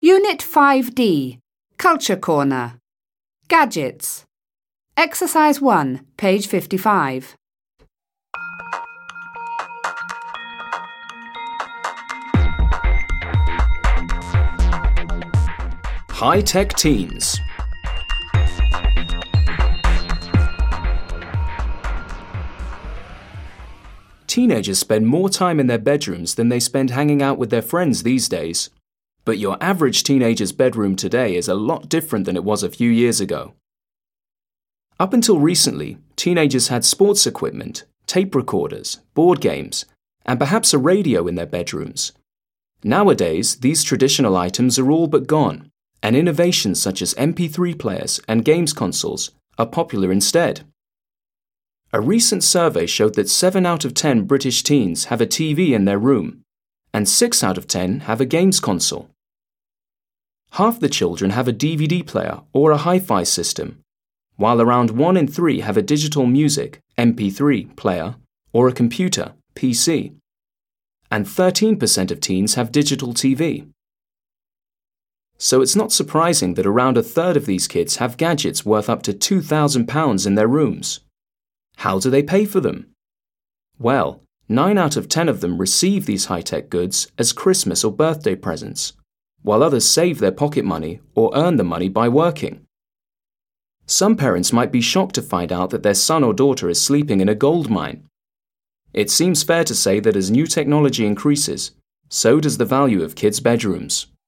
Unit 5D, Culture Corner. Gadgets. Exercise 1, page 55. High-tech teens. Teenagers spend more time in their bedrooms than they spend hanging out with their friends these days. But your average teenager's bedroom today is a lot different than it was a few years ago. Up until recently, teenagers had sports equipment, tape recorders, board games, and perhaps a radio in their bedrooms. Nowadays, these traditional items are all but gone, and innovations such as MP3 players and games consoles are popular instead. A recent survey showed that 7 out of 10 British teens have a TV in their room, and 6 out of 10 have a games console. Half the children have a DVD player or a hi-fi system, while around 1 in 3 have a digital music (MP3) player or a computer (PC), and 13% of teens have digital TV. So it's not surprising that around a third of these kids have gadgets worth up to £2,000 in their rooms. How do they pay for them? Well, 9 out of 10 of them receive these high-tech goods as Christmas or birthday presents, while others save their pocket money or earn the money by working. Some parents might be shocked to find out that their son or daughter is sleeping in a gold mine. It seems fair to say that as new technology increases, so does the value of kids' bedrooms.